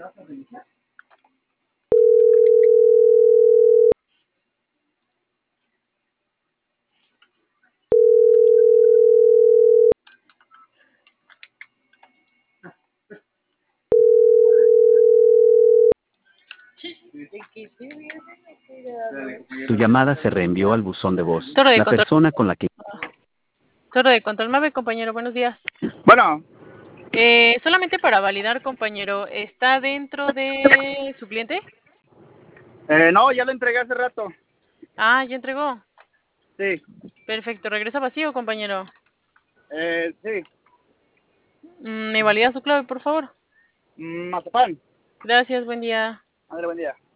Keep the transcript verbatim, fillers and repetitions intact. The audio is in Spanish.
Su llamada se reenvió al buzón de voz. Torre de La control. persona con la que... Torre de control Mave, compañero, buenos días. Bueno, Eh, solamente para validar, compañero, ¿está dentro de su cliente? eh, no, ya lo entregué hace rato. Ah, ya entregó. Sí, Perfecto, regresa vacío, compañero. eh, sí. Mm, ¿Me valida su clave, por favor? Mm, Mazapán. Gracias, buen día. Madre, buen día.